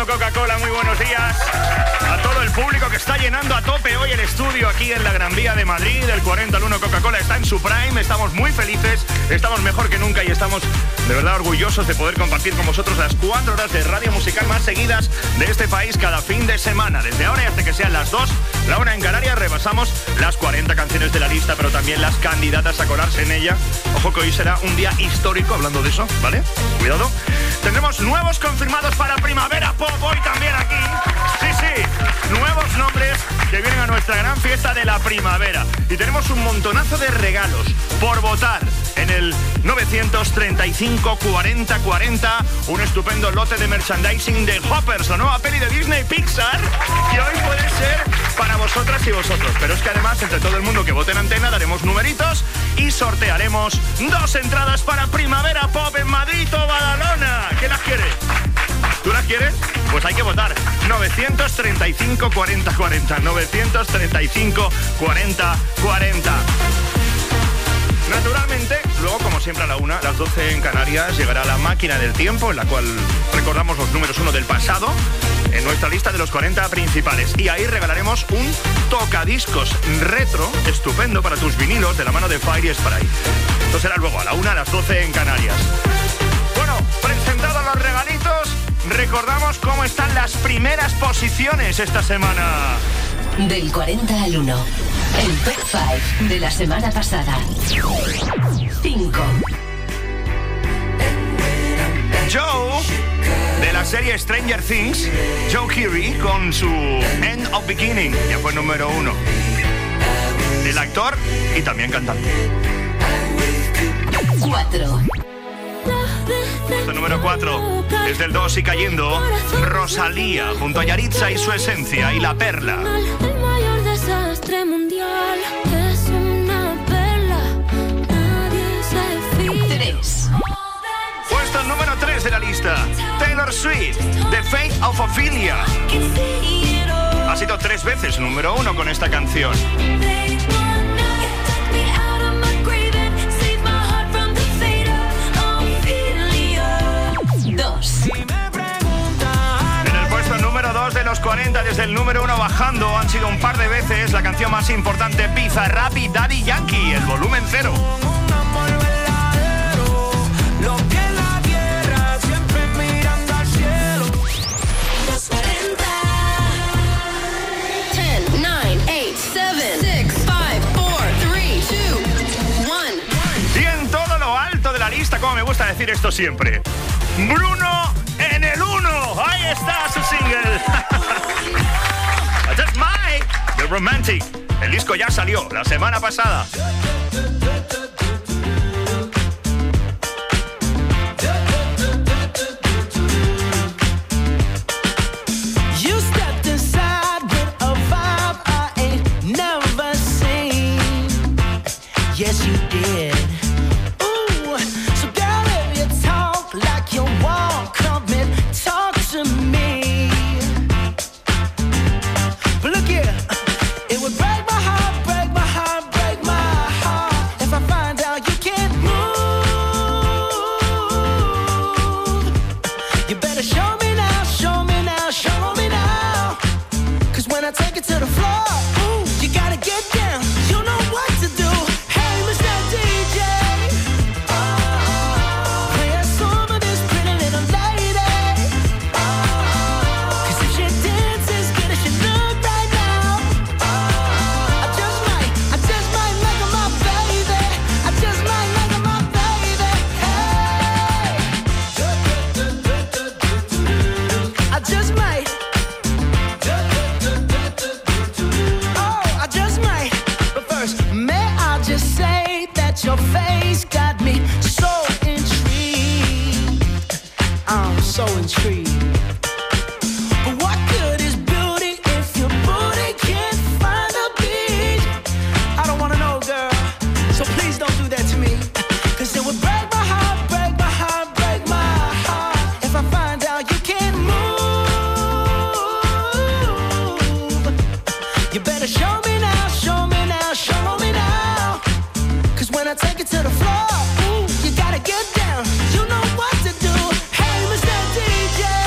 Coca-Cola, muy buenos días a todo el público que está llenando a tope hoy el estudio aquí en la Gran Vía de Madrid. El 40 al 1 Coca-Cola está en su prime, estamos muy felices, estamos mejor que nunca y estamos de verdad orgullosos de poder compartir con vosotros las 4 horas de radio musical más seguidas de este país cada fin de semana. Desde ahora y hasta que sean las 2, la 1 en Canarias, repasamos las 40 canciones de la lista, pero también las candidatas a colarse en ella. Ojo que hoy será un día histórico hablando de eso, ¿vale? Cuidado. Tendremos nuevos confirmados para Primavera Pop hoy también aquí. Sí, nuevos nombres que vienen a nuestra gran fiesta de la primavera. Y tenemos un montonazo de regalos por votar en el 935 40 40, un estupendo lote de merchandising de Hoppers, la nueva peli de Disney Pixar, que hoy puede ser para vosotras y vosotros. Pero es que además, entre todo el mundo que vote en antena, daremos numeritos y sortearemos 2 entradas para Primavera Pop en Madrid o Badalona. ¿Quién las quiere? ¿Tú las quieres? Pues hay que votar. 935 40 40. 935 40 40. Naturalmente, luego, como siempre a la 1, a las 12 en Canarias, llegará la máquina del tiempo, en la cual recordamos los números 1 del pasado, en nuestra lista de los 40 principales. Y ahí regalaremos un tocadiscos retro estupendo para tus vinilos de la mano de Fire Spray. Esto será luego a la 1, a las 12 en Canarias. Bueno, presentados los regalitos, recordamos cómo están las primeras posiciones esta semana. Del 40 al 1, el top 5 de la semana pasada. 5. Joe, de la serie Stranger Things, Joe Keery con su End of Beginning, ya fue número 1. El actor y también cantante. 4. Puesto número 4, desde el 2 y cayendo, Rosalía, junto a Yaritza y su esencia y La Perla. El mayor desastre mundial es una perla, nadie se fía. 3. Puesto número 3 de la lista, Taylor Swift, The Fate of Ophelia. Ha sido 3 veces número 1 con esta canción. 2. En el puesto número 2 de los 40, desde el número 1 bajando, han sido un par de veces la canción más importante, Bizarrap y Daddy Yankee, el volumen 0. Y en todo lo alto de la lista, como me gusta decir esto siempre, Bruno en el 1. Ahí está su single. That's My, The Romantic. El disco ya salió la semana pasada. Yes, you did. Ooh, so girl, if you talk like you want, come and talk to me. But look here, it would break my heart, break my heart, break my heart if I find out you can't move. You better show me now, show me now, show me now. 'Cause when I take it to the floor, ooh, you gotta get down. You know what to do. Your face got me so intrigued. I'm so intrigued. But what good is beauty if your booty can't find a beach? I don't wanna know, girl, so please don't do that to me. 'Cause it would break my heart, break my heart, break my heart if I find out you can't move. You better show me now, show me now, show me now. When I take it to the floor, ooh, you gotta get down. You know what to do. Hey, Mr. DJ.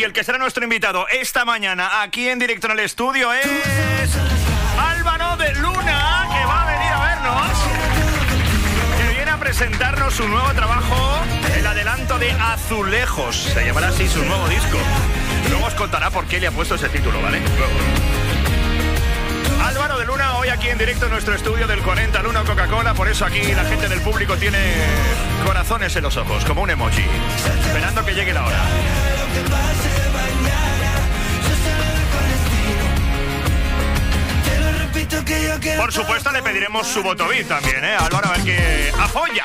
Y el que será nuestro invitado esta mañana aquí en directo en el estudio es Álvaro de Luna, que va a venir a vernos, que viene a presentarnos su nuevo trabajo, el adelanto de Azulejos. Se llamará así su nuevo disco. Luego os contará por qué le ha puesto ese título, ¿vale? Álvaro de Luna, hoy aquí en directo en nuestro estudio del 40 al 1 Coca-Cola. Por eso aquí la gente del público tiene corazones en los ojos, como un emoji, esperando que llegue la hora. Por supuesto le pediremos su voto VIP también, Álvaro, a ver que apoya.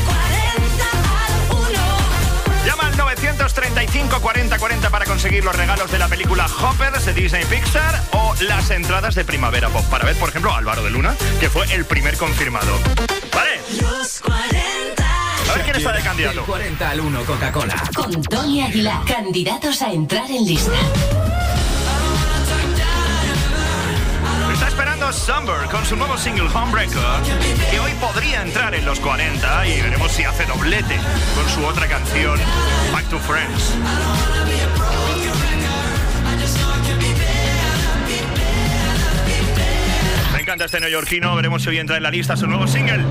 Llama al 935 40 40 para conseguir los regalos de la película Hoppers de Disney Pixar o las entradas de Primavera Pop para ver, por ejemplo, a Álvaro de Luna, que fue el primer confirmado. ¿Vale? Los 40. A ver quién está de candidato. Del 40 al 1 Coca-Cola. Con Tony Aguilar. Candidatos a entrar en lista. Está esperando Summer con su nuevo single Homebreaker, que hoy podría entrar en los 40 y veremos si hace doblete con su otra canción Back to Friends. Me encanta este neoyorquino, veremos si hoy entra en la lista su nuevo single.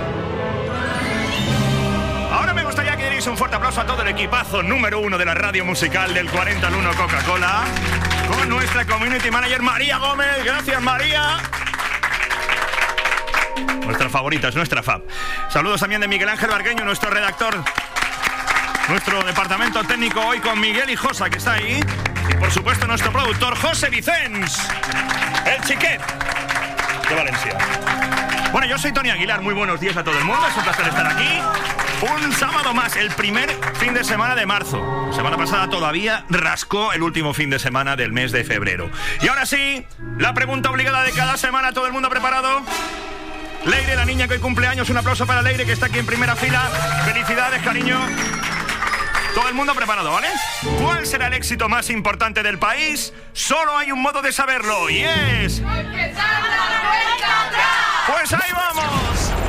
Ahora me gustaría que deis un fuerte aplauso a todo el equipazo número 1 de la radio musical del 40 al 1 Coca-Cola, con nuestra community manager María Gómez. Gracias, María. Nuestra favorita, es nuestra fab. Saludos también de Miguel Ángel Bargueño, nuestro redactor, nuestro departamento técnico hoy con Miguel y Josa, que está ahí. Y por supuesto nuestro productor José Vicens, el chiquet de Valencia. Bueno, yo soy Tony Aguilar, muy buenos días a todo el mundo, es un placer estar aquí. Un sábado más, el primer fin de semana de marzo. Semana pasada todavía rascó el último fin de semana del mes de febrero. Y ahora sí, la pregunta obligada de cada semana. ¿Todo el mundo preparado? Leire, la niña que hoy cumple años, un aplauso para Leire, que está aquí en primera fila. Felicidades, cariño. Todo el mundo preparado, ¿vale? ¿Cuál será el éxito más importante del país? Solo hay un modo de saberlo y es... ¡Pues ahí vamos!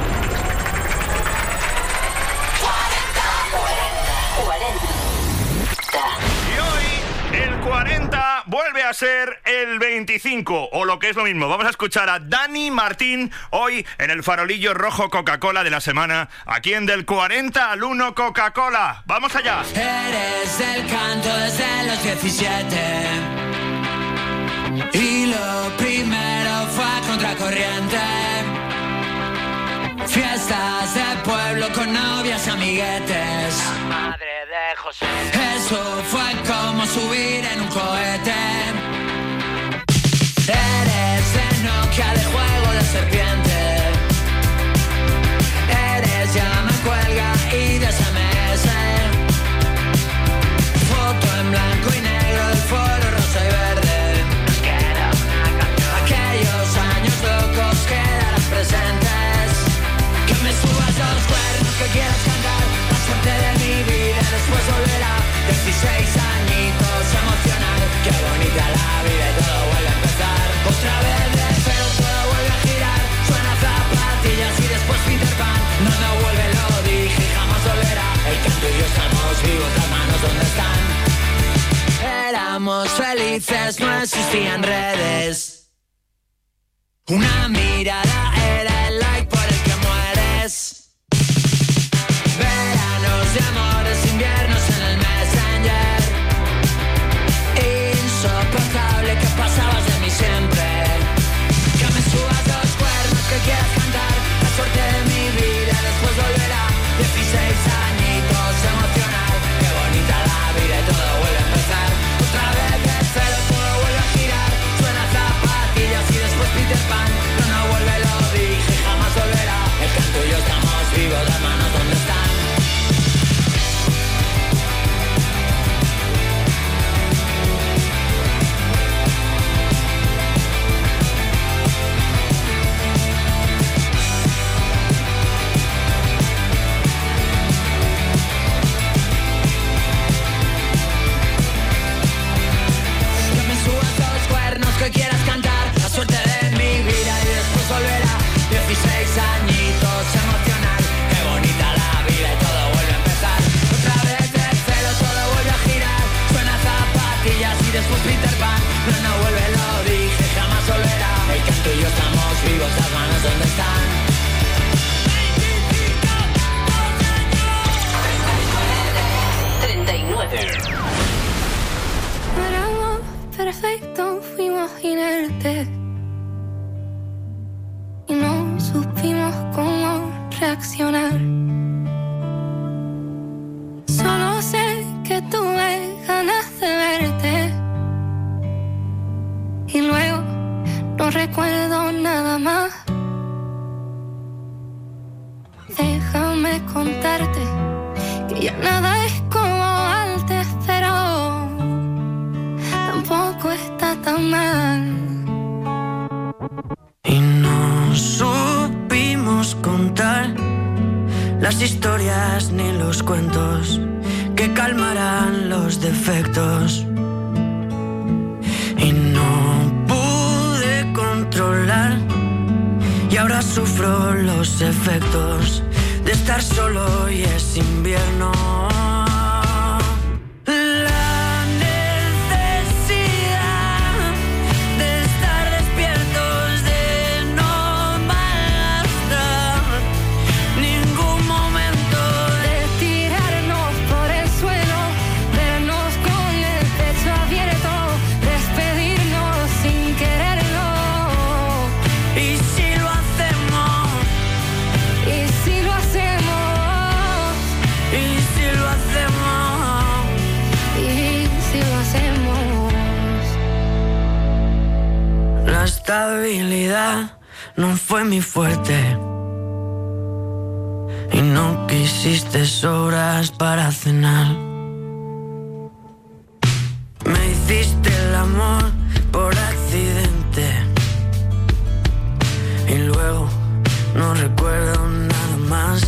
Y hoy el 40 vuelve a ser el 25, o lo que es lo mismo. Vamos a escuchar a Dani Martín hoy en el farolillo rojo Coca-Cola de la semana, aquí en Del 40 al 1 Coca-Cola. ¡Vamos allá! Eres el canto desde los 17 y lo primero fue a contracorriente. Fiestas de pueblo con novias amiguetes. La madre de José. Eso fue como subir en un cohete. Eres de Nokia, de juego de serpiente. Eres llama, cuelga y de SMS. Foto en blanco y negro del foro rosa y verde. Nos queda una canción. Aquellos años locos quedarán presentes. Que me subas los cuernos, que quieras cantar la suerte de mi vida, después volverá. 16 añitos, emocional. Qué bonita la vida y todo vuelve a empezar. Otra vez de cero, todo vuelve a girar. Suena zapatillas y después Peter Pan. No, no vuelve, lo dije y jamás volverá. El canto y yo estamos vivos, las manos donde están. Éramos felices, no existían redes. Una mirada era el like por el que mueres. Veranos de amores, inviernos en el Messenger. Insoportable que pasabas de mí siempre. Que me subas los cuernos, que quieras cantar la suerte de mi vida, después volverá. 16 añitos, emocional. Qué bonita la vida y todo vuelve a empezar. Otra vez de cero, todo vuelve a girar. Suena zapatillas y después Peter Pan. No, no vuelve, lo dije. reaccionar. Solo sé que tuve ganas de verte y luego no recuerdo nada más. Déjame contarte que ya nada es como antes, pero tampoco está tan mal. Y no supimos contar las historias ni los cuentos que calmarán los defectos. Y no pude controlar y ahora sufro los efectos de estar solo y es invierno. La estabilidad no fue mi fuerte y no quisiste sobras para cenar. Me hiciste el amor por accidente y luego no recuerdo nada más.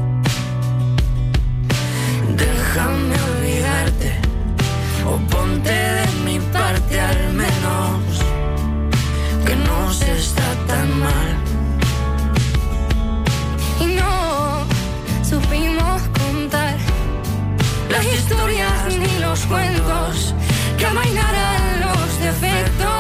Déjame olvidarte o ponte de mi parte al menos, que no se está tan mal. Y no supimos contar las historias ni los cuentos que amainaran los defectos.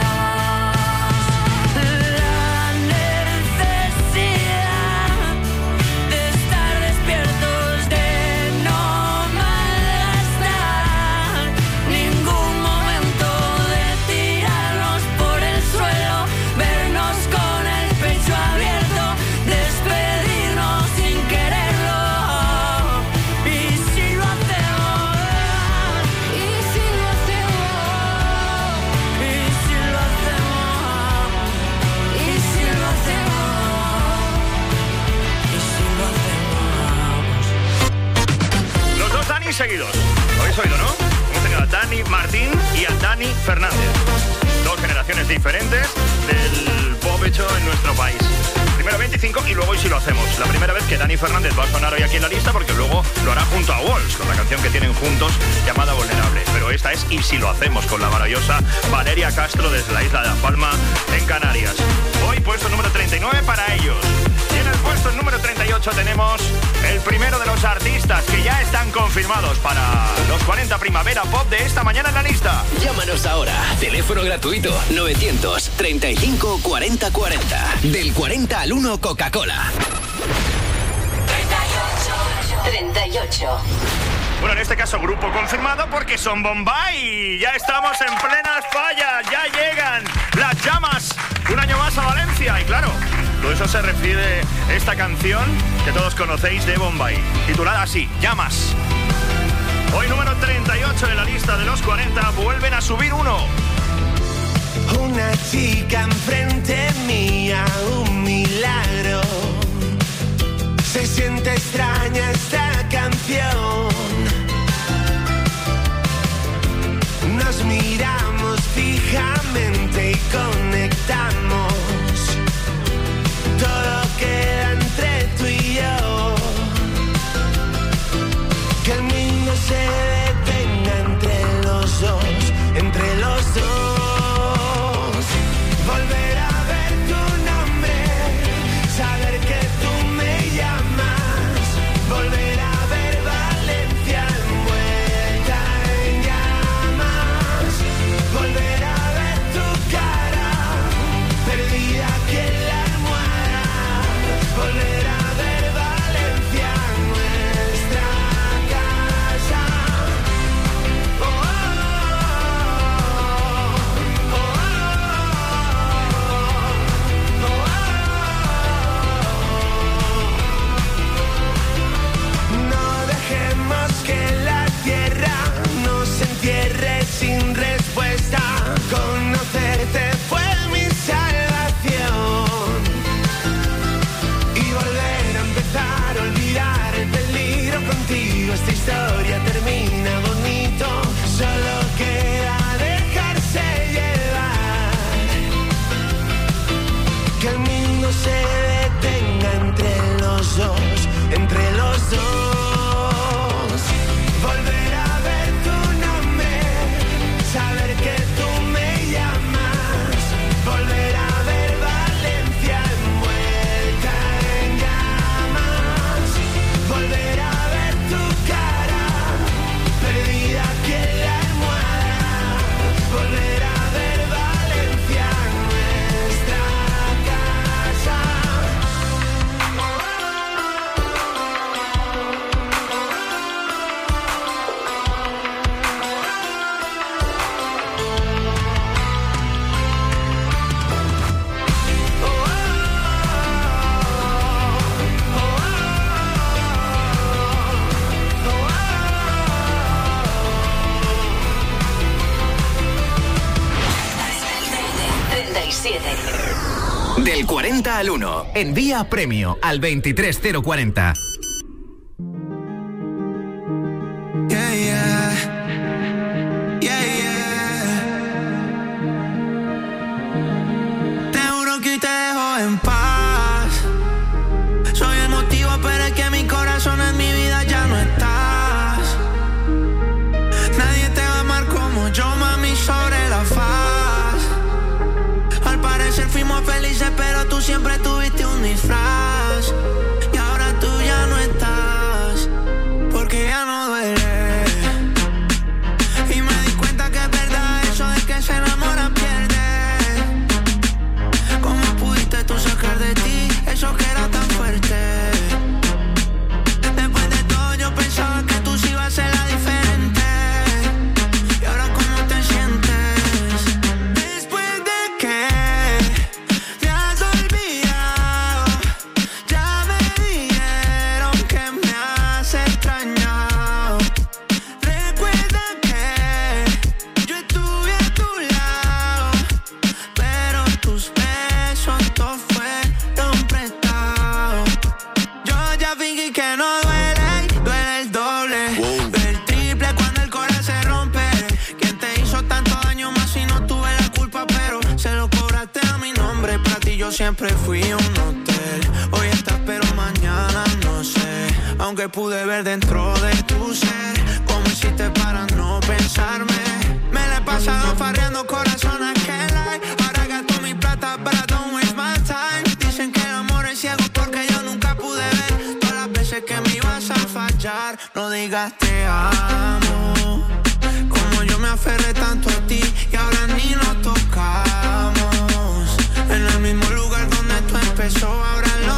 Seguidos, lo habéis oído, ¿no? Hemos tenido a Dani Martín y a Dani Fernández, dos generaciones diferentes del pop hecho en nuestro país. Primero 25 y luego Y si lo hacemos. La primera vez que Dani Fernández va a sonar hoy aquí en la lista, porque luego lo hará junto a Walls con la canción que tienen juntos llamada Vulnerable. Pero esta es Y si lo hacemos, con la maravillosa Valeria Castro desde la isla de La Palma en Canarias. Hoy puesto número 39 para ellos. Y en el puesto número 38 tenemos el primero de los artistas que ya están confirmados para los 40 Primavera Pop de esta mañana en la lista. Llámanos ahora. Teléfono gratuito 935 40 40. Del 40 al 1 Coca-Cola. 38. Bueno, en este caso grupo confirmado porque son Bombay. Ya estamos en plenas fallas. Ya llegan las llamas un año más a Valencia. Y claro, todo eso se refiere a esta canción que todos conocéis de Bombay, titulada así, Llamas. Hoy número 38 en la lista de los 40, vuelven a subir uno. Una chica enfrente mía, un milagro. Se siente extraña esta canción. Nos miramos fijamente y conectamos. Todo queda entre tú y yo. Que el mundo se detenga entre los dos, entre los dos. Volver a ver tu nombre, saber que tú me llamas. Volver a ver Del 40 al 1. Envía premio al 23040. Yeah, yeah. Yeah, yeah. Te juro que te dejo en paz. Soy el motivo, pero es que mi corazón en mi vida ya no estás. Nadie te va a amar como yo, mami, sobre la faz. Al parecer fuimos felices, pero tú siempre tuviste un disfraz. Y ahora tú ya no estás, porque ya no duele. Y me di cuenta que es verdad eso de que se enamora pierde. ¿Cómo pudiste tú sacar de ti eso que era tan fuerte? Después de todo yo pensaba que tú sí ibas a ser la diferente. Y ahora ¿cómo te sientes? Después de que me has olvidado, ya me dijeron que me has extrañado. Recuerda que yo estuve a tu lado, pero tus besos todos fueron prestados. Yo ya fingí que no duele, duele el doble, el triple cuando el corazón se rompe. ¿Quién te hizo tanto daño más si no tuve la culpa? Pero se lo cobraste a mi nombre. Para ti yo siempre fui un hotel. Hoy estás pero mañana no sé. Aunque pude ver dentro de tu ser cómo hiciste para no pensarme. Me la he pasado farreando corazón a aquel like. Ahora gasto mi plata, but I don't waste my time. Dicen que el amor es ciego porque yo nunca pude ver todas las veces que me ibas a fallar. No digas te amo, como yo me aferré tanto a ti y ahora ni nos tocamos. En el mismo lugar donde esto empezó, ahora lo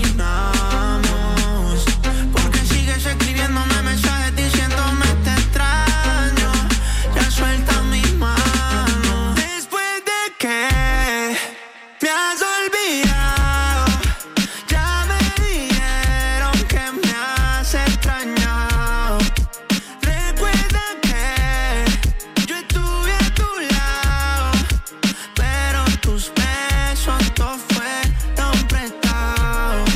terminamos. Porque sigues escribiéndome mensajes diciéndome te extraño. Ya suelta mis manos. Después de que me has olvidado, ya me dijeron que me has extrañado. Recuerda que yo estuve a tu lado, pero tus besos todos fueron prestados.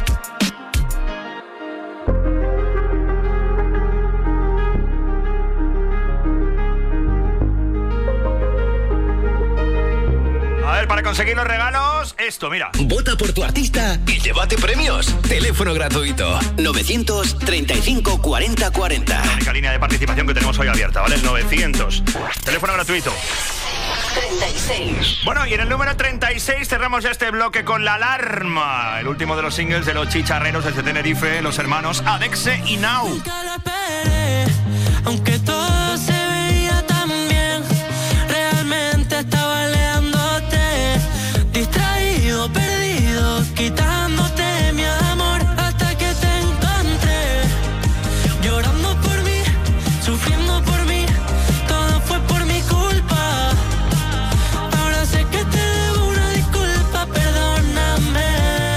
A ver, para conseguir los regalos, esto, mira. Vota por tu artista y llévate premios. Teléfono gratuito 935 40 40. La única línea de participación que tenemos hoy abierta, ¿vale? El 900. Teléfono gratuito. 36. Bueno, y en el número 36 cerramos ya este bloque con La Alarma, el último de los singles de los chicharreros desde Tenerife, los hermanos Adexe y Now. Nunca lo esperé, aunque todo se veía tan bien. Realmente estaba leándote, distraído, perdido, quitándote mi amor hasta que te encontré. Llorando por mí, sufriendo por mí, todo fue por mi culpa. Ahora sé que te debo una disculpa, perdóname.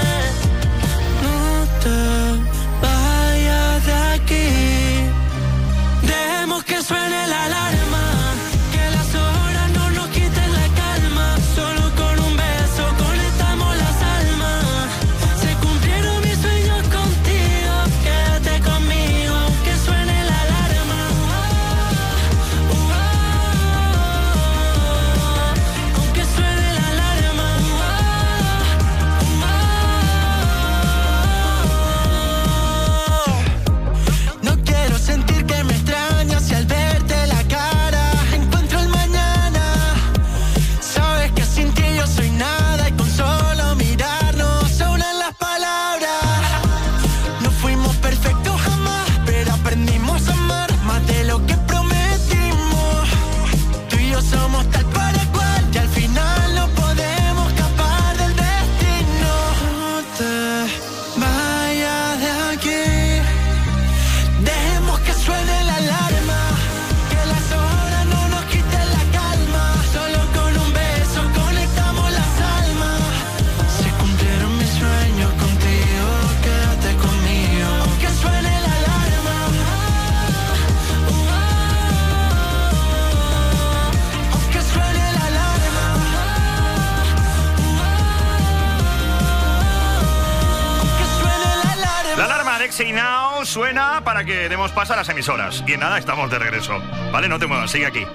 No te vayas de aquí, dejemos que suene Alexei Now suena para que demos paso a las emisoras. Y en nada, estamos de regreso. Vale, no te muevas, sigue aquí.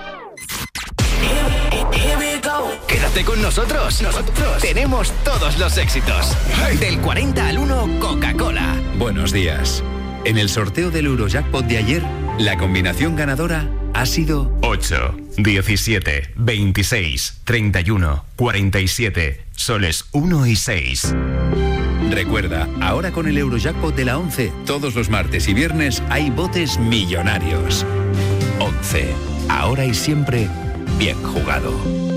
Quédate con nosotros. Tenemos todos los éxitos. Del 40 al 1, Coca-Cola. Buenos días. En el sorteo del Eurojackpot de ayer, la combinación ganadora ha sido 8, 17, 26, 31, 47, soles 1 y 6. Recuerda, ahora con el Eurojackpot de la 11, todos los martes y viernes hay botes millonarios. 11. Ahora y siempre, bien jugado.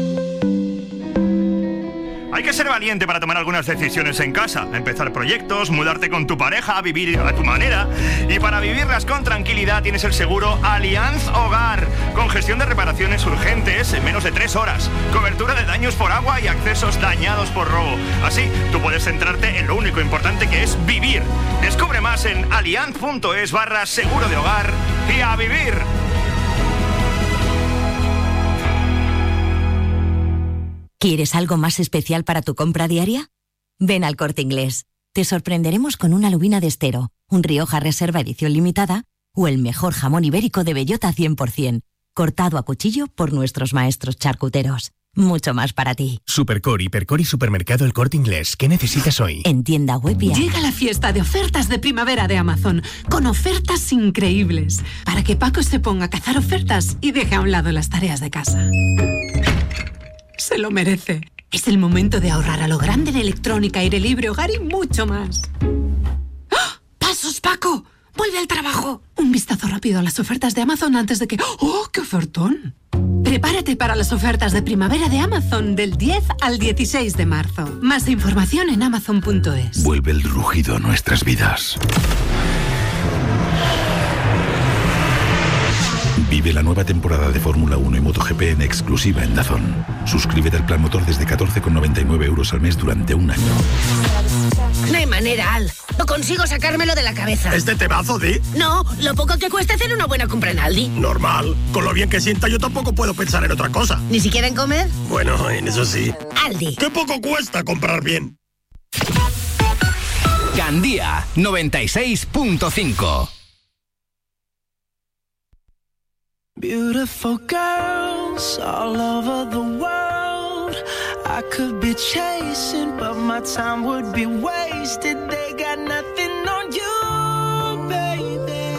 Hay que ser valiente para tomar algunas decisiones en casa, empezar proyectos, mudarte con tu pareja, vivir a tu manera. Y para vivirlas con tranquilidad tienes el seguro Allianz Hogar, con gestión de reparaciones urgentes en menos de 3 horas, cobertura de daños por agua y accesos dañados por robo. Así, tú puedes centrarte en lo único importante que es vivir. Descubre más en allianz.es/seguro de hogar y a vivir. ¿Quieres algo más especial para tu compra diaria? Ven al Corte Inglés. Te sorprenderemos con una lubina de Estero, un Rioja Reserva edición limitada o el mejor jamón ibérico de bellota 100%, cortado a cuchillo por nuestros maestros charcuteros. Mucho más para ti. Supercore, Hipercore y Supermercado El Corte Inglés. ¿Qué necesitas hoy? En tienda web y app. Llega la fiesta de ofertas de primavera de Amazon, con ofertas increíbles, para que Paco se ponga a cazar ofertas y deje a un lado las tareas de casa. Se lo merece. Es el momento de ahorrar a lo grande en electrónica, aire libre, hogar y mucho más. ¡Ah! ¡Pasos, Paco! ¡Vuelve al trabajo! Un vistazo rápido a las ofertas de Amazon antes de que... ¡Oh, qué ofertón! Prepárate para las ofertas de primavera de Amazon del 10 al 16 de marzo. Más información en amazon.es. Vuelve el rugido a nuestras vidas. Vive la nueva temporada de Fórmula 1 y MotoGP en exclusiva en DAZN. Suscríbete al plan motor desde 14,99 € al mes durante un año. No hay manera, Al. No consigo sacármelo de la cabeza. ¿Este temazo, Di? No, lo poco que cuesta hacer una buena compra en Aldi. Normal. Con lo bien que sienta yo tampoco puedo pensar en otra cosa. ¿Ni siquiera en comer? Bueno, en eso sí. Aldi. ¿Qué poco cuesta comprar bien? Gandía 96.5. Beautiful girls all over the world. I could be chasing, but my time would be wasted. They got nothing on you, baby.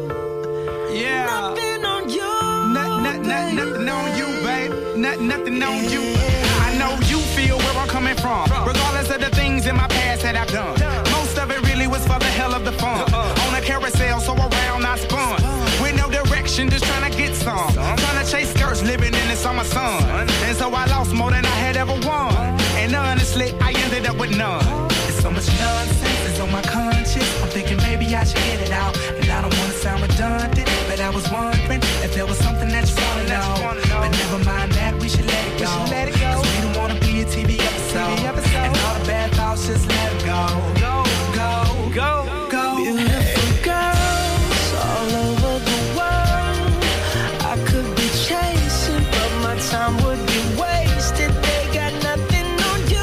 Yeah. Nothing on you. Nothing on you, babe. Nothing on you. I know you feel where I'm coming from. Regardless of the things in my past that I've done. Most of it really was for the hell of the fun. On a carousel, so around I spun. With no direction, just trying to get some. Trying to chase skirts, living in the summer sun. And so I lost more than I had ever won. And honestly, I ended up with none. There's so much nonsense that's on my conscience. I'm thinking maybe I should get it out. And I don't want to sound redundant, but I was wondering if there was something that you want to know. But never mind that, we should let it go. Cause we don't want to be a TV episode. And all the bad thoughts, just let it go. Go, go, go, go. Beautiful girls all over the world. I could be chasing, but my time would be wasted. They got nothing on you.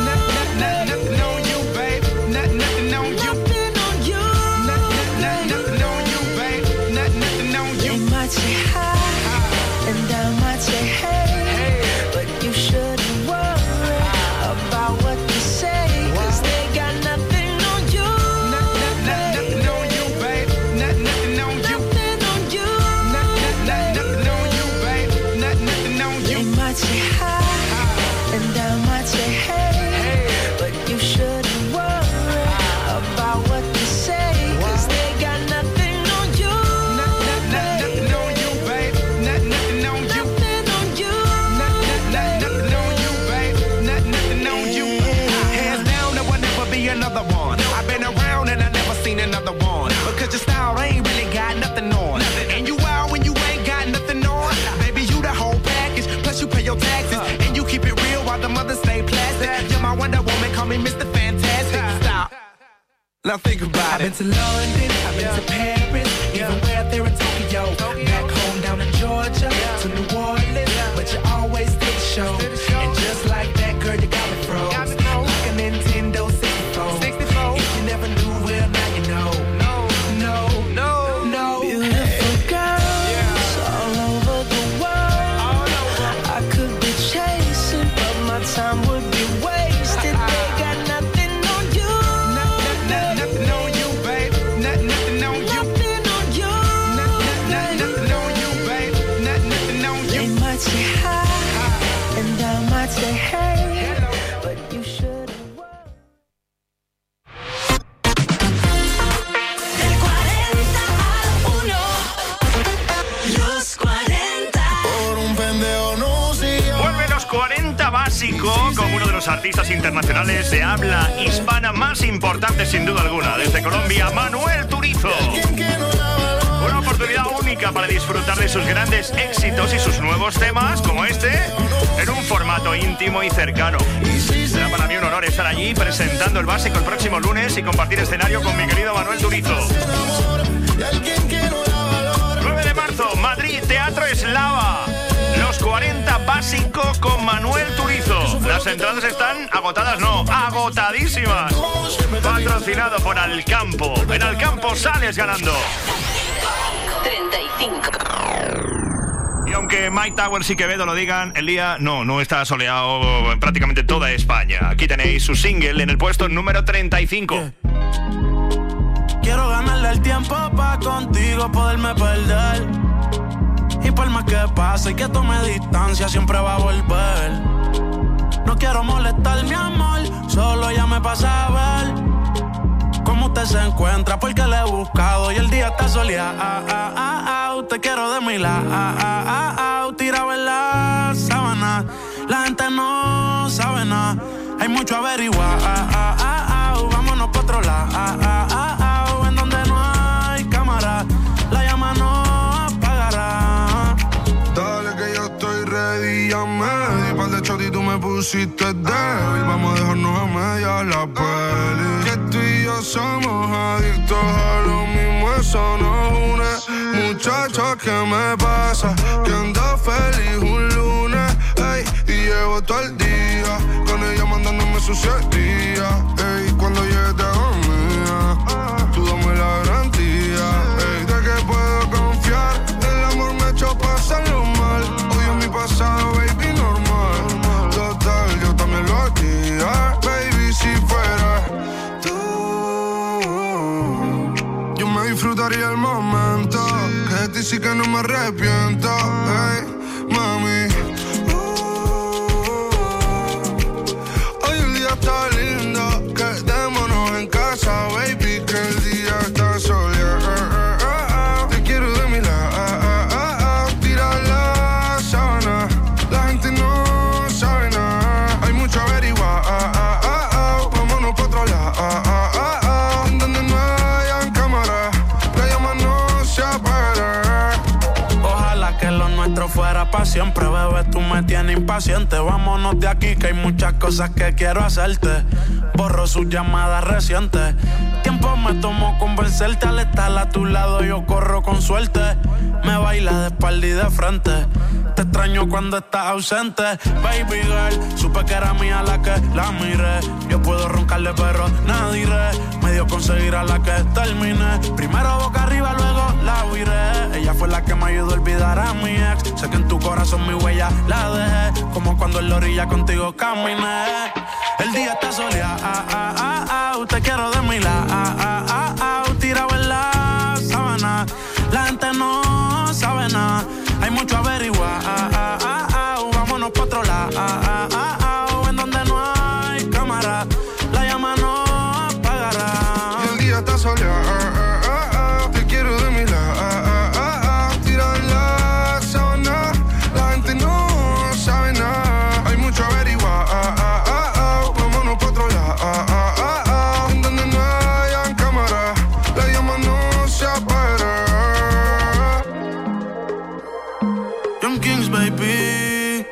Nothing on you, babe. Nothing on you. Nothing on you. Nothing on you, babe. Nothing on you. They might say hi, and I might say hey, but you shouldn't worry about what they say, cause they got nothing on you. Nothing on you, babe. Nothing on you. Nothing on you. Nothing on you, babe. Nothing on you. They might say hi, and I might say hey, but you shouldn't worry about what they say, cause they got nothing on you. Nothing on you, babe. Nothing on you. Nothing on you. Nothing on you, babe. Nothing on you. Hands down, there will never be another one. I've been around and I never seen another one. Because your style ain't really got nothing on. And you out when you ain't got nothing on. Baby, you the whole package. Plus you pay your taxes. And you keep it real while the mothers stay plastic. You're my Wonder Woman, call me Mr. Fantastic. Stop. Now think about it. I've been to London, I've been to Paris, even way out there in Tokyo. Back home down in Georgia, to New Orleans, but you always did the show. And just like that, girl, you got me froze. Like a Nintendo 64. If you never knew, well, now you know. los artistas internacionales de habla hispana más importantes sin duda alguna. Desde Colombia, Manuel Turizo. Una oportunidad única para disfrutar de sus grandes éxitos y sus nuevos temas, como este, en un formato íntimo y cercano. Será para mí un honor estar allí presentando el básico el próximo lunes y compartir escenario con mi querido Manuel Turizo. 9 de marzo, Madrid, Teatro Eslava. Los 40 básico con Manuel Turizo. Las entradas están agotadas, no, agotadísimas. Patrocinado por Alcampo. En Alcampo sales ganando. 35. Y aunque Mike Towers y Quevedo lo digan, el día no está soleado en prácticamente toda España. Aquí tenéis su single en el puesto número 35. Quiero ganarle el tiempo pa' contigo poderme perder. Y por más que pase y que tome distancia, siempre va a volver. No quiero molestar, mi amor, solo ya me pasa a ver cómo usted se encuentra, porque le he buscado y el día está soleado. Te quiero de mi lado, tirado en la sábana. La gente no sabe nada, hay mucho averiguar. Vámonos pa' otro lado, en donde no hay cámara, la llama no apagará. Dale que yo estoy ready, ya me di par de shot y tú me pusiste débil. Vamos a dejarnos a medias la peli. Que tú y yo somos adictos a lo mismo, eso nos une. Muchacho, ¿qué me pasa? Que ando feliz un lunes, ey, y llevo todo el día con ella mandándome sus 7 días, ey, cuando llegues te dormía, tú dame la garantía, ey, de que puedo confiar, el amor me ha hecho pasarlo mal, odio mi pasado, baby, normal, total, yo también lo haría, baby, si fuera tú, yo me disfrutaría el momento, que de ti sí que no me arrepiento, ey, mami. Hoy el día está lindo, quedémonos en casa, baby, que el día está soleado. Te quiero de mi lado, tira la sábana, la gente no sabe nada, hay mucho averiguar, vámonos pa' otro lado, donde no hayan cámara, la llama no se apagará. Ojalá que lo nuestro fuera pa' siempre, bebé, tú me tienes impaciente. Vámonos de aquí que hay muchas cosas que quiero hacerte. Borro sus llamadas recientes. Tiempo me tomó convencerte, al estar a tu lado yo corro con suerte. Me baila de espalda y de frente. Te extraño cuando estás ausente. Baby girl, supe que era mía la que la miré. Yo puedo roncarle pero nadie iré. Me dio conseguir a la que terminé. Primero boca arriba, luego la huiré. Ella fue la que me ayudó a olvidar a mi ex. Sé que en tu corazón mi huella la dejé. Como cuando en la orilla contigo caminé. El día está soleado, te quiero de mi lado, tirado en la sábana. La gente no sabe nada, hay mucho averiguar. Vámonos pa' otro lado, en donde no hay cámara, la llama no apagará. Y el día está soleado, te quiero de mi lado, tirado en la sábana. La gente no sabe nada, hay mucho averiguar. Vámonos pa' otro lado, en donde no hayan cámara, la llama no se apagará. Young Kings, baby.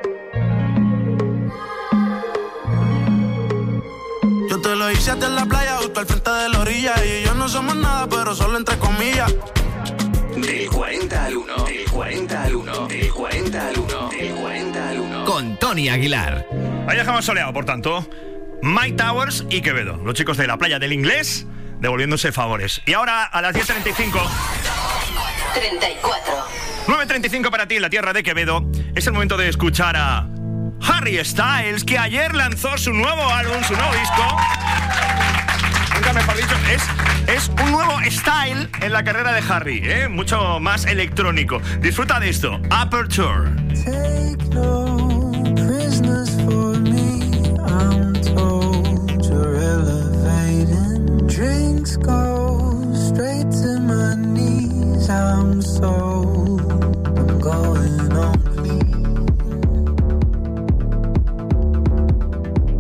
Yo te lo hice hasta en la playa, justo al frente de la orilla. Y yo no somos nada, pero solo entre comillas. Del 40 al 1, del 40 al 1, del 40 al 1, del 40 al 1. Con Tony Aguilar. Ahí dejamos soleado, por tanto, Mike Towers y Quevedo, los chicos de la playa del Inglés, devolviéndose favores. Y ahora, a las 10:35... 34. 9:35 para ti en la tierra de Quevedo. Es el momento de escuchar a Harry Styles, que ayer lanzó su nuevo álbum, su nuevo disco. Nunca mejor dicho, es un nuevo style en la carrera de Harry, mucho más electrónico. Disfruta de esto, Aperture. Take no prisoners for me, I'm told you're elevating. Drinks go straight to my knees, I'm going on clean.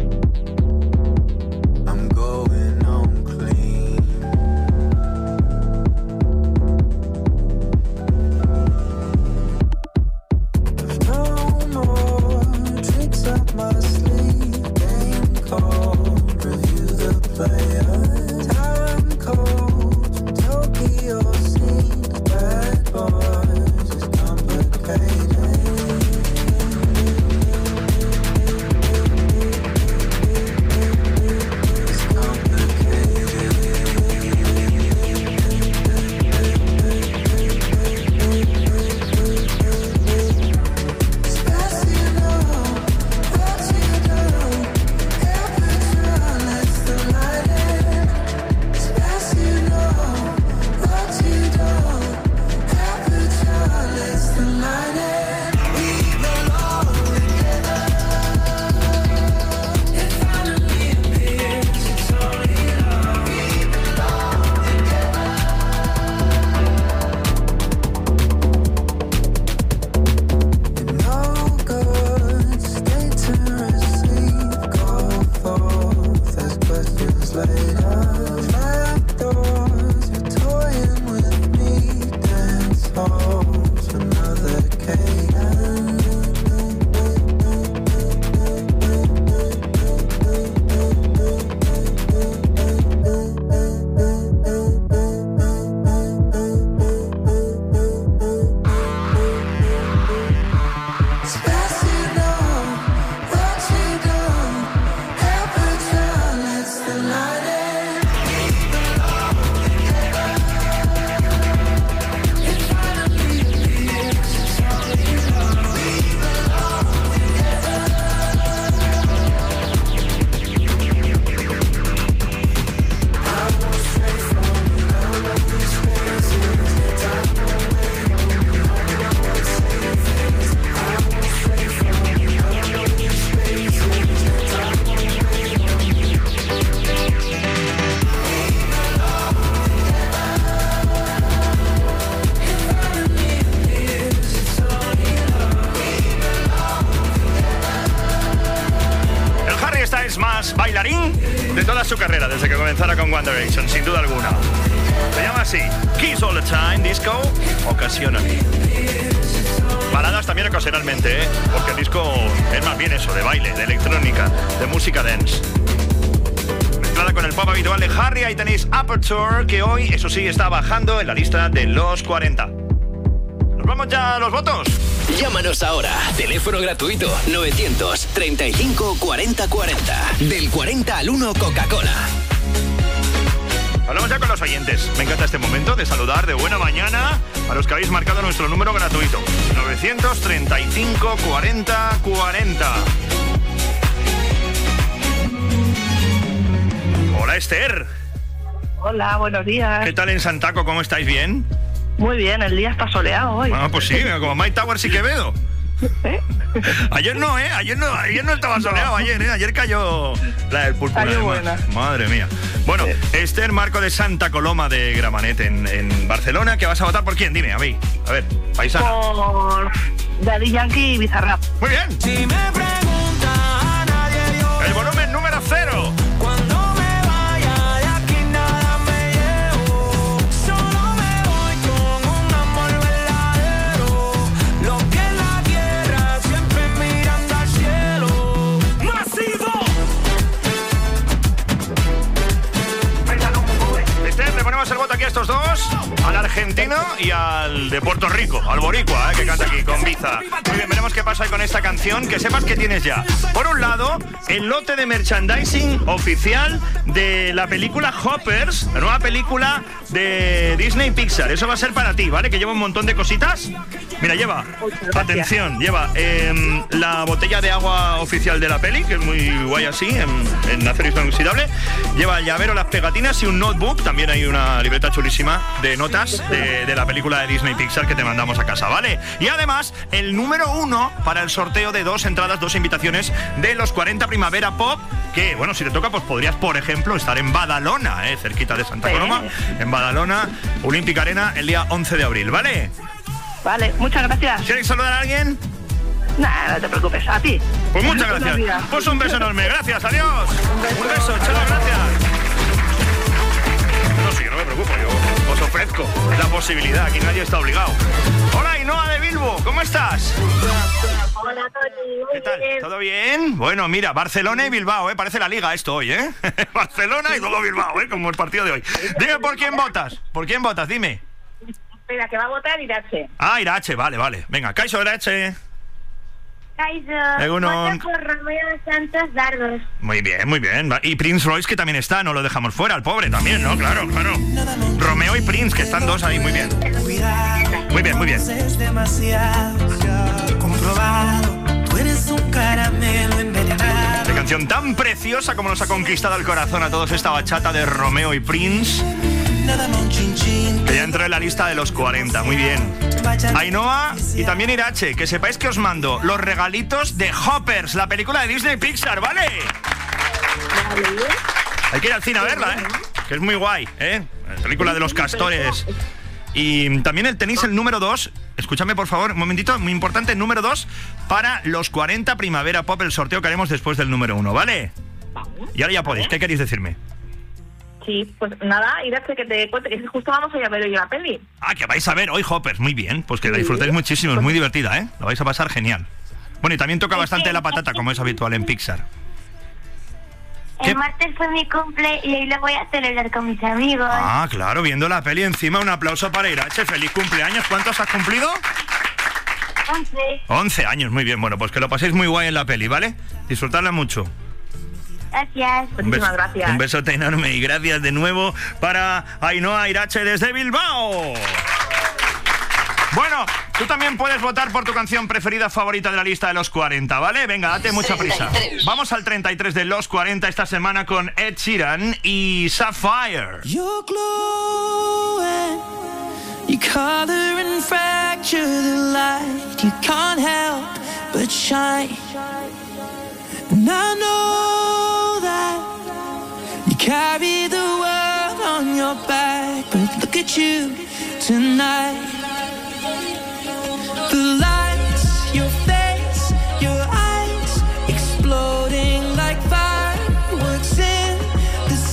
toda su carrera desde que comenzara con One Direction, sin duda alguna. Se llama así, Kiss All the Time, Disco Occasionally. Baladas también ocasionalmente, porque el disco es más bien eso, de baile, de electrónica, de música dance. Mezclada con el pop habitual de Harry, ahí tenéis Aperture, que hoy, eso sí, está bajando en la lista de los 40. ¿Nos vamos ya a los votos? Llámanos ahora. Teléfono gratuito 935 40 40. Del 40 al 1 Coca-Cola. Hablamos ya con los oyentes. Me encanta este momento de saludar de buena mañana a los que habéis marcado nuestro número gratuito. 935 40 40. Hola, Esther. Hola, buenos días. ¿Qué tal en Santaco? ¿Cómo estáis? ¿Bien? Muy bien, el día está soleado hoy. Ah, pues sí, como Mike Towers y Quevedo. ¿Eh? Ayer no estaba soleado, ayer cayó la del púrpura. Cayó buena. Madre mía. Bueno, Esther, Marco de Santa Coloma de Gramenet en Barcelona, que vas a votar por quién, dime, a ver, paisana. Por Daddy Yankee y Bizarrap. Muy bien. Si me preguntan a nadie dio el volumen número 0. Cuando me vaya de aquí nada me llevo. Solo me voy con un amor verdadero. Lo que en la tierra siempre mirando al cielo. ¡Masivo! Esther, le ponemos el voto aquí a estos dos, al argentino y al de Puerto Rico, al boricua, que canta aquí con Biza. Muy bien, veremos qué pasa con esta canción, que sepas que tienes ya. Por un lado, el lote de merchandising oficial de la película Hoppers, la nueva película de Disney Pixar. Eso va a ser para ti, ¿vale? Que lleva un montón de cositas. Mira, lleva, atención, lleva la botella de agua oficial de la peli, que es muy guay así, en acero inoxidable. Lleva el llavero, las pegatinas y un notebook. También hay una libreta chulísima de notas de la película de Disney Pixar que te mandamos a casa, ¿vale? Y además, el número 1 para el sorteo de 2 entradas, 2 invitaciones de los 40 Primavera Pop, que, bueno, si te toca, pues podrías, por ejemplo, estar en Badalona, cerquita de Santa Coloma, en Badalona, Olímpica Arena, el día 11 de abril, ¿vale? Vale, muchas gracias. ¿Quieres saludar a alguien? Nah, no te preocupes, a ti. Pues muchas gracias. Pues un beso enorme, gracias, adiós. Un beso, chao, gracias. No, sí, no me preocupo, yo os ofrezco la posibilidad, aquí nadie está obligado. Hola, Ainhoa de Bilbo, ¿cómo estás? Hola, Tony. ¿Qué tal? ¿Todo bien? Bueno, mira, Barcelona y Bilbao, parece la liga esto hoy, Barcelona y luego Bilbao, como el partido de hoy. Dime por quién votas. ¿Por quién votas? Dime. Espera, que va a votar Irache. Ah, Irache, vale. Venga, Kaixo Irache. Kaixo. Egunon. Vota por Romeo Santos Dardos. Muy bien. Y Prince Royce, que también está, no lo dejamos fuera, el pobre también, ¿no? Claro. Romeo y Prince, que están dos ahí, muy bien. Muy bien. Es demasiado comprobado. Tú eres un caramelo envenenado. Qué canción tan preciosa como nos ha conquistado el corazón a todos esta bachata de Romeo y Prince. Que ya entró en la lista de los 40, muy bien. Ainhoa y también Irache, que sepáis que os mando los regalitos de Hoppers, la película de Disney Pixar, ¿vale? Hay que ir al cine a verla, que es muy guay, la película de los castores. Y también tenéis el número 2, escúchame por favor, un momentito, muy importante, el número 2 para los 40 Primavera Pop, el sorteo que haremos después del número 1, ¿vale? Y ahora ya podéis, ¿qué queréis decirme? Sí, pues nada, Irache, que te cuente que justo vamos a ir a ver hoy la peli. Ah, que vais a ver hoy Hoppers, muy bien, pues que la disfrutéis muchísimo, es muy divertida, lo vais a pasar genial. Bueno, y también toca bastante la patata, como es habitual en Pixar. El martes fue mi cumple y hoy lo voy a celebrar con mis amigos. Ah, claro, viendo la peli encima, un aplauso para Irache, feliz cumpleaños. ¿Cuántos has cumplido? 11. 11 años, muy bien, bueno, pues que lo paséis muy guay en la peli, ¿vale? Disfrutadla mucho. Gracias. Muchísimas gracias. Un besote enorme y gracias de nuevo para Ainhoa Irache desde Bilbao. Bueno, tú también puedes votar por tu canción preferida favorita de la lista de los 40, ¿vale? Venga, date mucha prisa. Vamos al 33 de los 40 esta semana con Ed Sheeran y Sapphire. You're glowing, you color and fracture the light. You can't help but shine. And I know that you carry the world on your back, but look at you tonight. The lights, your face, your eyes, exploding like fireworks in the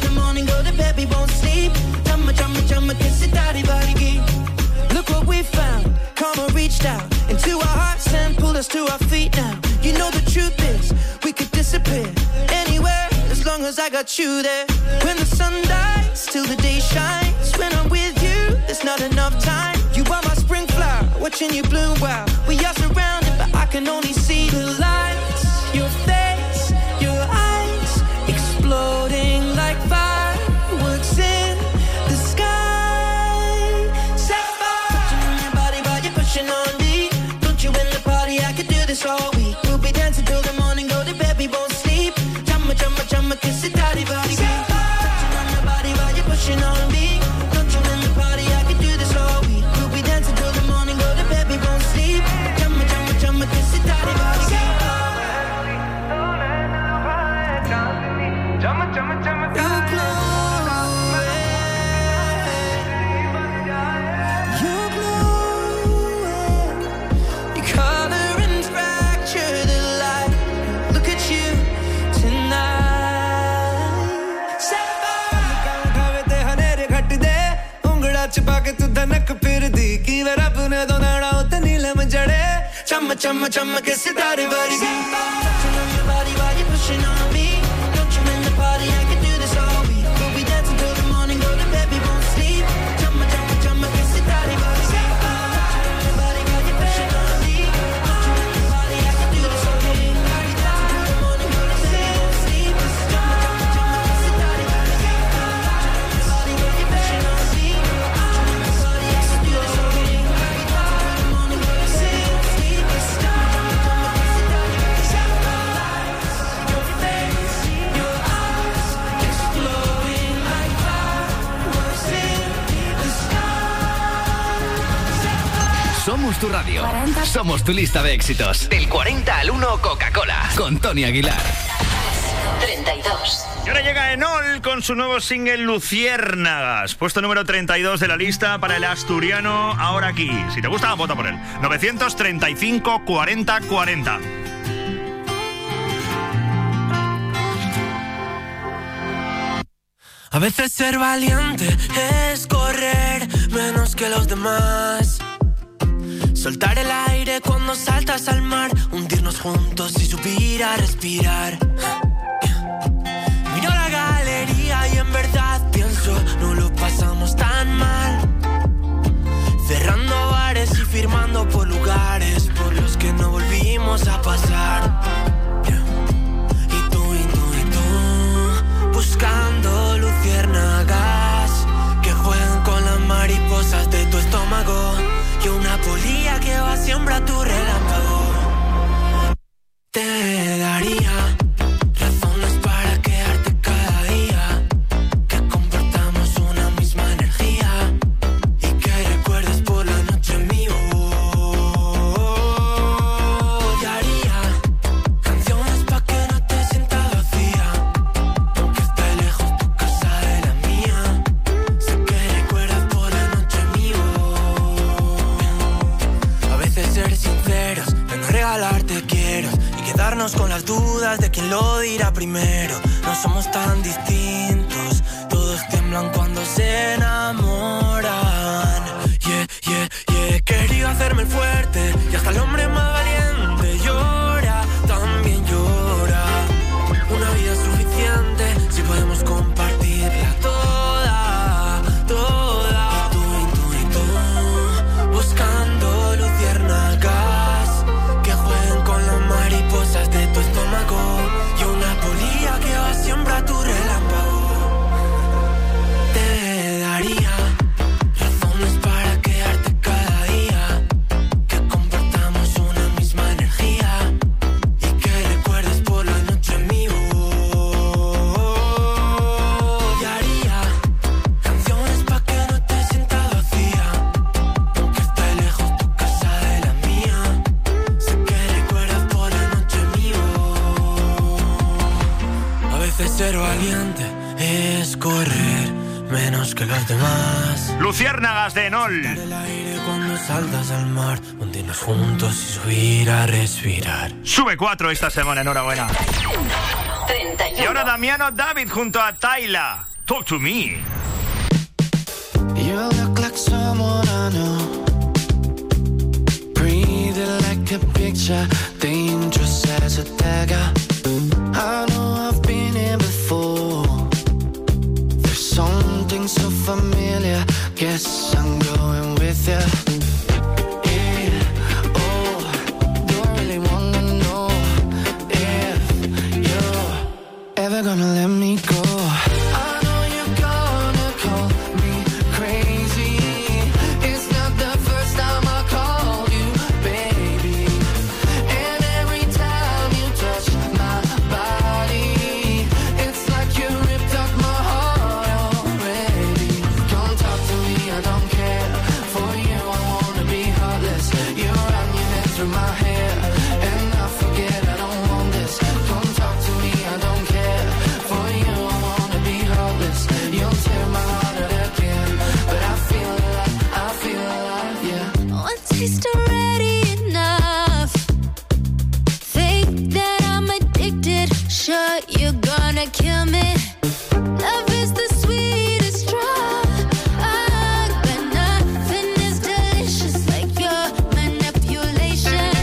the morning, go to bed, we won't sleep. Chumma, chumma, chumma, kiss it, daddy, body, gee. Look what we found, karma reached out into our hearts and pulled us to our feet now. You know the truth is, we could disappear anywhere as long as I got you there. When the sun dies, till the day shines. When I'm with you, there's not enough time. You are my spring flower, watching you bloom, wow. We are surrounded, but I can only see the lights. Your face, your eyes, exploding like fireworks in the sky. Sapphire, touching on your body while you're pushing on me. Don't you in the party, I could do this all week. We'll be dancing till the morning, go to bed, we won't sleep. Chumma, chumma, chumma, kiss it, daddy, body, beat. Touching on your body while you're pushing on me. Don't you in the party, I could do this all week. We'll be dancing till the morning, go to bed, we won't sleep. Chumma, chumma, chumma, kiss it, daddy, body, beat. छुपा के तू धनक फिर दी की वे रब ने तो नाड़ा उते नीले में जड़े चम चम चम के सितारे वाली touching on your body while you're pushing on me. Don't you in the party, I can do this all week. We'll be dancing till the morning, go to bed, we won't sleep. Chum chum chum के सितारे वाली touching on your body while you're pushing on me. Don't you in the party, I can do this all week. We'll be dancing till the morning, go to bed, we won't sleep. Chum chum के सितारे वाली touching on your body while you're pushing on me. Somos tu radio. Somos tu lista de éxitos. Del 40 al 1 Coca-Cola. Con Tony Aguilar. 32. Y ahora llega Enol con su nuevo single Luciérnagas. Puesto número 32 de la lista para el asturiano Ahora Aquí. Si te gusta, vota por él. 935 40 40. A veces ser valiente es correr menos que los demás. Soltar el aire cuando saltas al mar. Hundirnos juntos y subir a respirar. Miro la galería y en verdad pienso, no lo pasamos tan mal. Cerrando bares y firmando por lugares por los que no volvimos a pasar. Y tú, buscando luciérnagas que juegan con las mariposas de tu estómago. Y una polilla que va siempre a tu relámpago. Te daría razones para quedarte cada día. Que compartamos una misma energía. Y que recuerdes por la noche mi voz. Y haría canciones pa' que no te sientas vacía. Aunque esté lejos tu casa de la mía. Sé que recuerdas por la noche mi voz. A veces ser sinceros, de no regalarte quiero. Quedarnos con las dudas de quién lo dirá primero. No somos tan distintos, todos tiemblan cuando se enamoran. Yeah, yeah, yeah. Quería hacerme el fuerte y hasta el hombre más valiente llora, también llora. Una vida es suficiente si podemos compartirla toda, toda. Y tú, buscando luciérnagas que jueguen con las mariposas de tu estómago. Y una polilla que va siempre a tu relámpago. Te daría razones para quedarte cada día. Que compartamos una misma energía. Y que recuerdes por la noche mi voz. Y haría canciones pa' que no te sientas vacía. Aunque esté lejos tu casa de la mía. Sé que recuerdas por la noche mi voz. A veces ser valiente es correr menos que los demás. Luciérnagas de Enol. El aire cuando saltas al mar. Hundirnos juntos y subir a respirar. Sube 4 esta semana, enhorabuena. 31. Y ahora Damiano David junto a Tayla. Talk to Me. You look like someone I know. Breathing like a picture, dangerous as a dagger. I know I've been here before. There's something so familiar. Guess I'm going with you. Yeah, oh, don't really wanna know if you're ever gonna let me go. Kill me. Love is the sweetest drug. But nothing is delicious like your manipulation.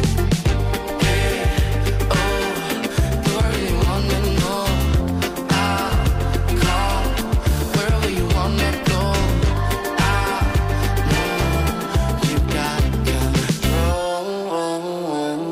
Hey, oh, do I really wanna know? I'll call wherever you wanna go. I know you got control.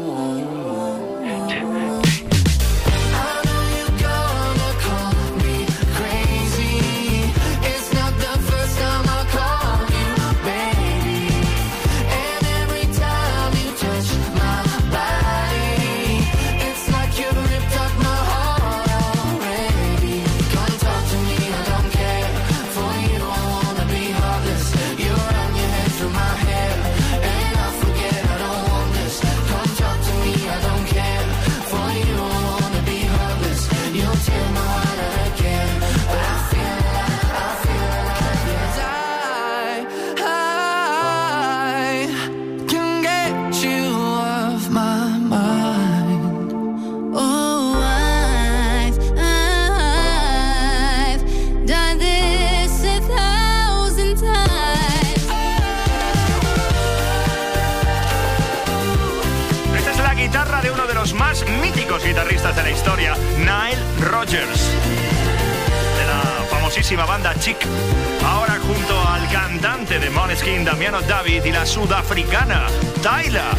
Guitarristas de la historia, Nile Rodgers, de la famosísima banda Chic, ahora junto al cantante de Måneskin, Damiano David, y la sudafricana Tyla.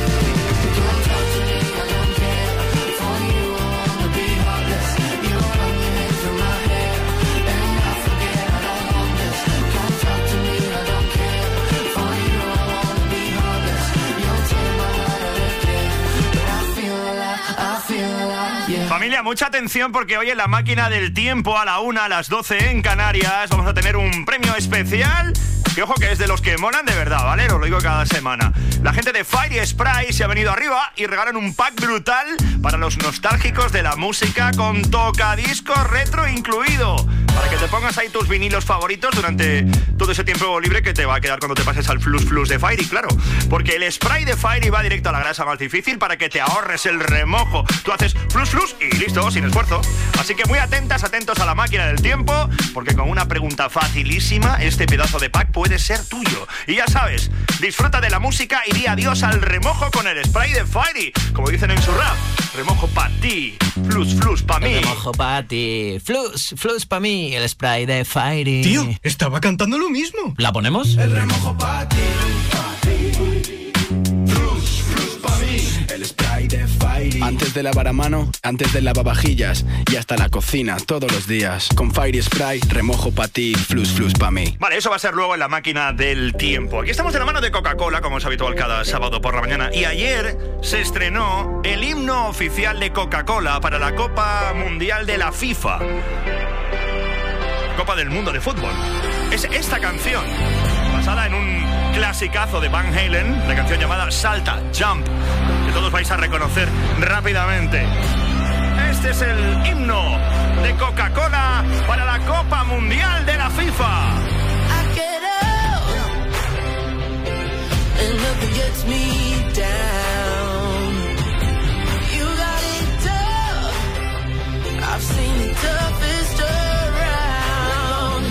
Familia, mucha atención porque hoy en la máquina del tiempo a la 1, a las 12 en Canarias vamos a tener un premio especial que ojo que es de los que molan de verdad, ¿vale? Os lo digo cada semana. La gente de Fire Spray se ha venido arriba y regalan un pack brutal para los nostálgicos de la música con tocadiscos retro incluido. Para que te pongas ahí tus vinilos favoritos durante todo ese tiempo libre que te va a quedar cuando te pases al Flus Flus de Fairy, claro. Porque el spray de Fairy va directo a la grasa más difícil para que te ahorres el remojo. Tú haces Flus Flus y listo, sin esfuerzo. Así que muy atentos a la máquina del tiempo, porque con una pregunta facilísima, este pedazo de pack puede ser tuyo. Y ya sabes, disfruta de la música y di adiós al remojo con el spray de Fairy. Como dicen en su rap, remojo pa' ti, Flus Flus pa' mí. Remojo pa' ti, Flus Flus pa' mí. El spray de Fairy. Tío, estaba cantando lo mismo. ¿La ponemos? El remojo pa' ti, Flus, flus pa' mí. El spray de Fairy. Antes de lavar a mano, antes de lavavajillas y hasta la cocina todos los días. Con Fairy Spray, remojo pa' ti, Flus Flus pa' mí. Vale, eso va a ser luego en la máquina del tiempo. Aquí estamos de la mano de Coca-Cola, como es habitual cada sábado por la mañana. Y ayer se estrenó el himno oficial de Coca-Cola para la Copa Mundial de la FIFA. Copa del Mundo de Fútbol. Es esta canción, basada en un clasicazo de Van Halen, la canción llamada Salta, Jump, que todos vais a reconocer rápidamente. Este es el himno de Coca-Cola para la Copa Mundial de la FIFA. I've seen the toughest around.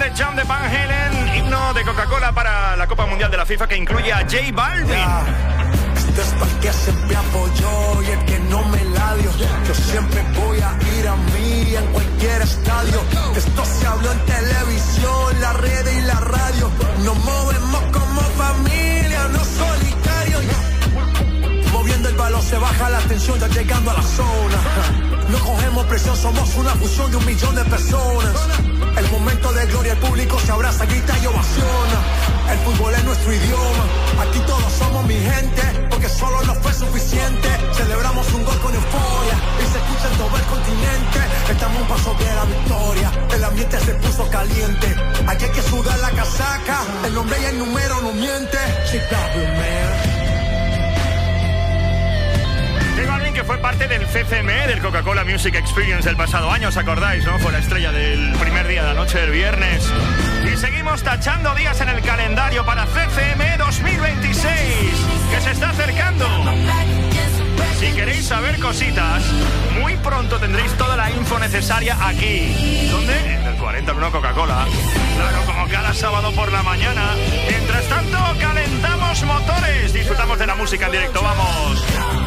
Jump de Van Halen, himno de Coca-Cola para la Copa Mundial de la FIFA que incluye a J Balvin. Este es para el que siempre apoyó y el que no me la dio. Yo siempre voy a ir a mí en cualquier estadio. Esto se habló en televisión, la red y la radio. Nos movemos como familia, no solitarios. Moviendo el balón se baja la tensión, ya llegando a la zona. No cogemos presión, somos una fusión de 1 millón de personas. El momento de gloria, el público se abraza, grita y ovaciona. El fútbol es nuestro idioma, aquí todos somos mi gente, porque solo no fue suficiente. Celebramos un gol con euforia y se escucha en todo el continente. Estamos a un paso de la victoria, el ambiente se puso caliente. Aquí hay que sudar la casaca, el nombre y el número no miente. Chicago, man. Tengo a alguien que fue parte del CCME, del Coca-Cola Music Experience del pasado año, ¿os acordáis, no? Fue la estrella del primer día de la noche del viernes. Y seguimos tachando días en el calendario para CCME 2026, que se está acercando. Si queréis saber cositas, muy pronto tendréis toda la info necesaria aquí. ¿Dónde? En el 41 Coca-Cola. Claro, como cada sábado por la mañana. Mientras tanto, calentamos motores. Disfrutamos de la música en directo, vamos.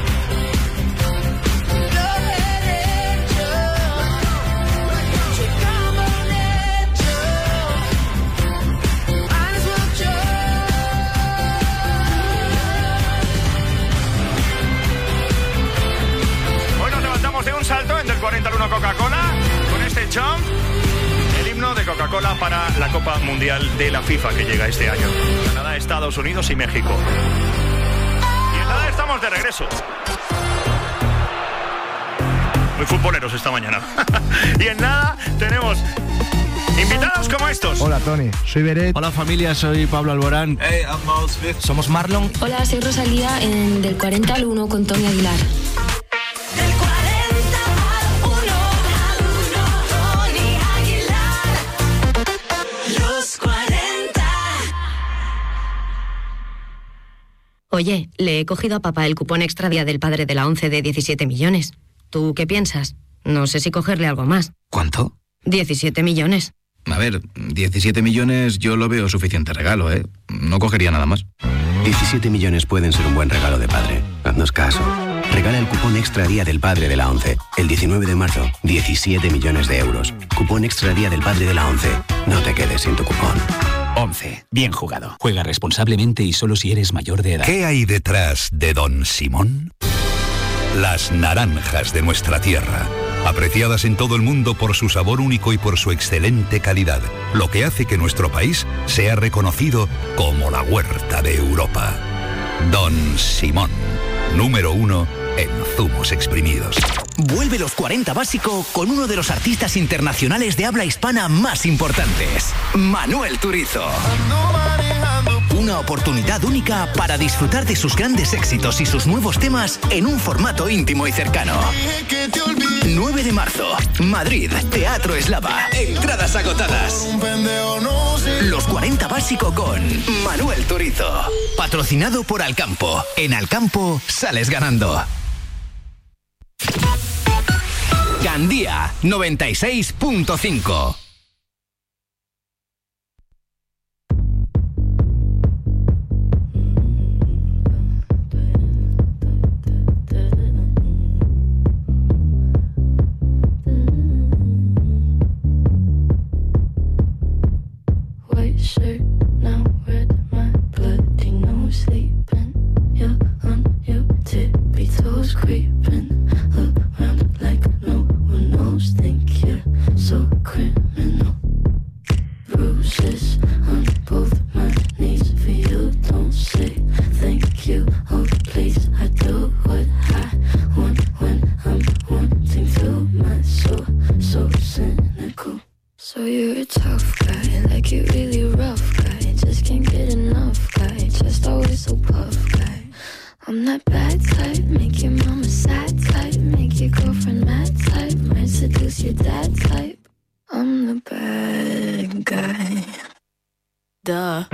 De un salto entre el 40 al 1 Coca-Cola con este Jump, el himno de Coca-Cola para la Copa Mundial de la FIFA que llega este año. Canadá, Estados Unidos y México. Y en nada estamos de regreso. Muy futboleros esta mañana. Y en nada tenemos invitados como estos. Hola Tony, soy Beret. Hola familia, soy Pablo Alborán. Hey, I'm Miles Smith. Somos Marlon. Hola, soy Rosalía en Del 40 al 1 con Tony Aguilar. Oye, le he cogido a papá el cupón extra día del padre de la 11 de 17 millones. ¿Tú qué piensas? No sé si cogerle algo más. ¿Cuánto? 17 millones. A ver, 17 millones yo lo veo suficiente regalo, ¿eh? No cogería nada más. 17 millones pueden ser un buen regalo de padre. Haznos caso. Regala el cupón extra día del padre de la 11. El 19 de marzo, 17 millones de euros. Cupón extra día del padre de la 11. No te quedes sin tu cupón. 11. Bien jugado. Juega responsablemente y solo si eres mayor de edad. ¿Qué hay detrás de Don Simón? Las naranjas de nuestra tierra. Apreciadas en todo el mundo por su sabor único y por su excelente calidad. Lo que hace que nuestro país sea reconocido como la huerta de Europa. Don Simón. Número 1 en zumos exprimidos. Vuelve los 40 Básico con uno de los artistas internacionales de habla hispana más importantes, Manuel Turizo. Una oportunidad única para disfrutar de sus grandes éxitos y sus nuevos temas en un formato íntimo y cercano. 9 de marzo, Madrid, Teatro Eslava. Entradas agotadas. Los 40 Básico con Manuel Turizo. Patrocinado por Alcampo. En Alcampo sales ganando. Gandía 96.5. White shirt, now red, my bloody nose sleeping. You're on your tippy toes creeping around like no one knows. Think you're so criminal. Bruises on both my knees for you. Don't say thank you. Oh please, I do what I want when I'm wanting to. My soul so cynical. So you're a tough guy, like you really rough guy. Just can't get enough guy, just always so puff guy. I'm that bad type, make your mama sad type, make your girlfriend mad type, might seduce your dad type. I'm the bad guy. Duh.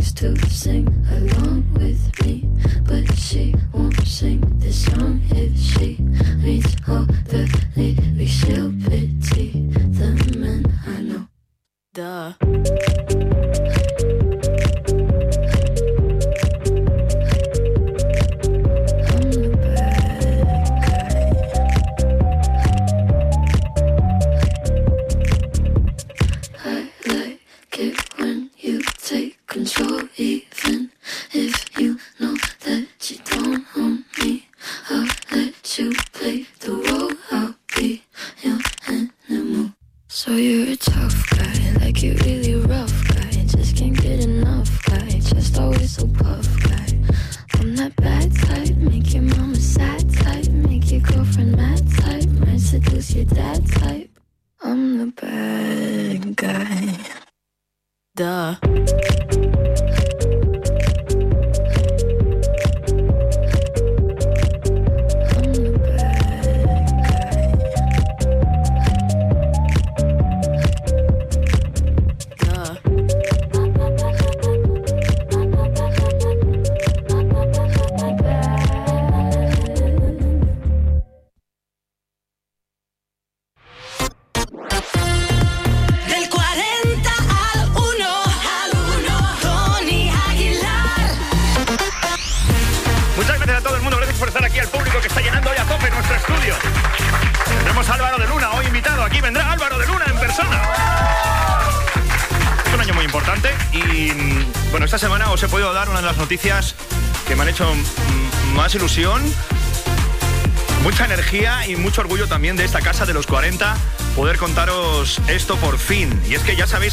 used to sing along with me, but she won't sing this song if she reads all the lyrics. She'll pity the men I know. Duh. Control, even if you know that you don't own me. I'll let you play the role, I'll be your animal. So you're a tough guy, like you're really rough guy. Just can't get enough guy, just always so puff guy. I'm that bad type, make your mama sad type, make your girlfriend mad type, might seduce your dad type. I'm the bad guy. Duh. Esta semana os he podido dar una de las noticias que me han hecho más ilusión, mucha energía y mucho orgullo también de esta casa de los 40, poder contaros esto por fin. Y es que ya sabéis